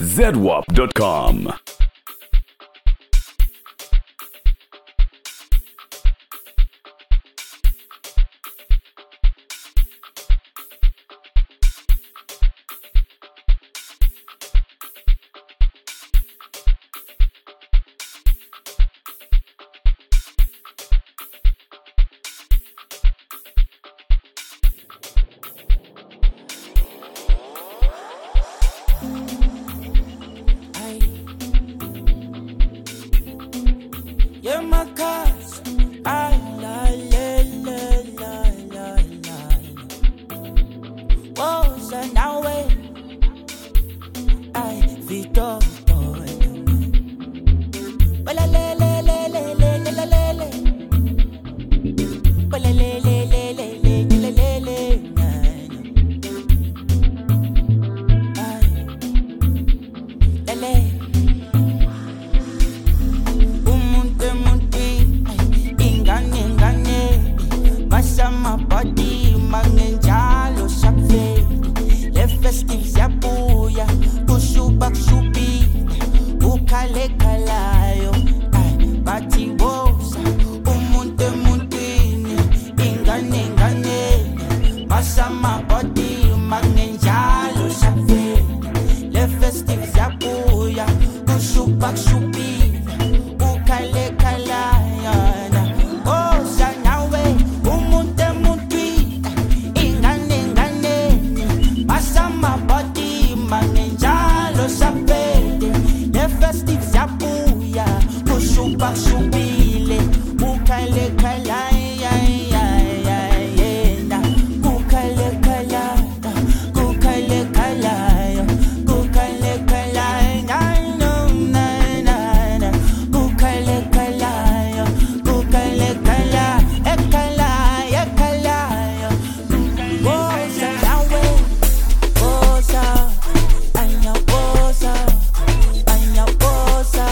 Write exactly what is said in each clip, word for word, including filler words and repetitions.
zedwap dot com. You're my cause. I la la la la la la. Was an away. I Vito. Bala le le le le le le le le le. Bala le le le le le le le le. Ay, le le. My body mangenjalo shape le festive yabuya kushuba kushubi ukhale khalayo bathi woza umuntu emuntwini ingane ingane masa my body mangenjalo shape le festive yabuya kushuba kushubi ukhale khalayo Bashubile, ukale kalaya, ukale kalaya, ukale kalaya, ukale kalaya, no, no, no, ukale kalaya, ukale kalaya, ekalaya, ekalaya, woza nawe, woza, anya woza, anya woza.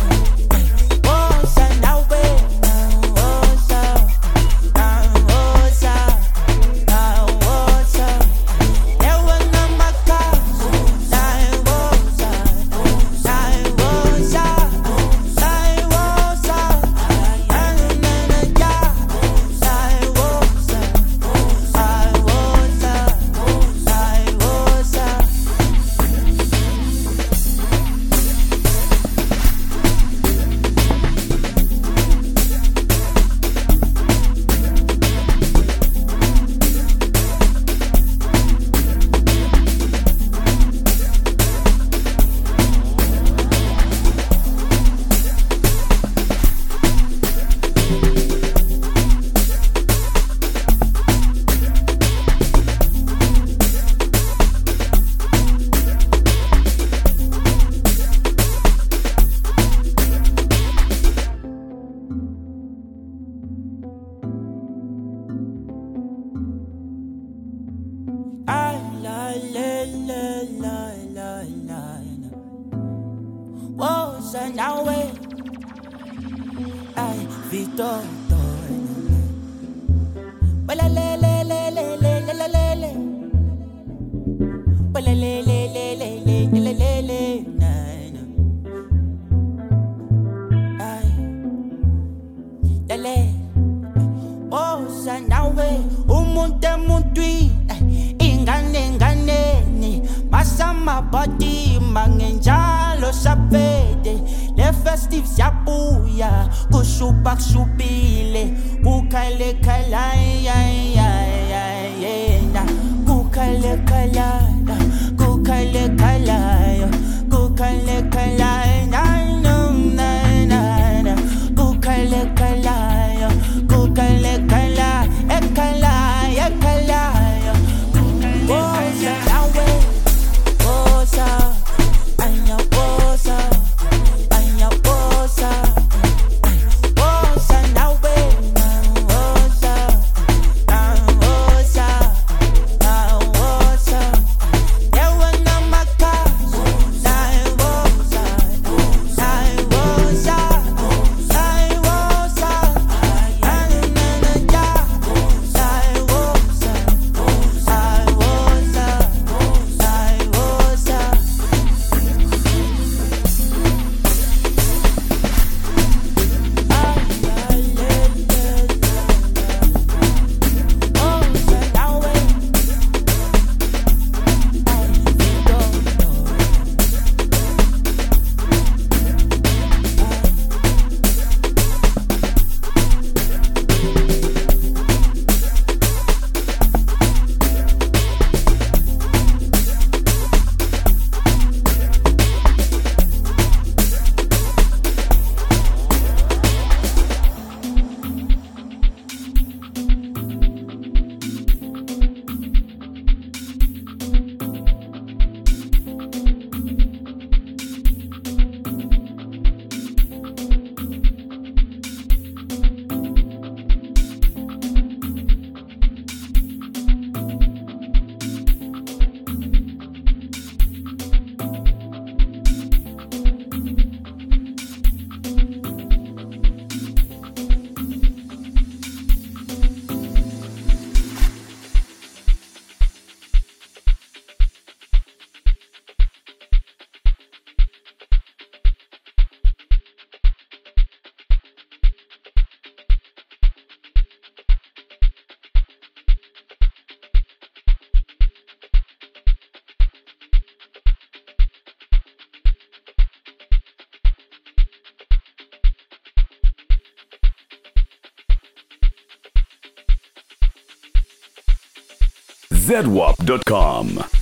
I la la la la la la. Was an away. I Vito. Bala le le le le le le le le le. Bala le le le le le le le le. I la le. Was an away. Umunte muntui. Ingane ingane masa my body mangenjalo sapede le festive yabuya kushuba kushubile ukhale khalaya yena kukhale khalaya kukhale khalaya kukhale khalaya no na na kukhale khalaya kukhale khalaya ekalaya ekalaya. Woza nawe, woza, anya woza, anya woza, woza nawe, woza, zedwap dot com.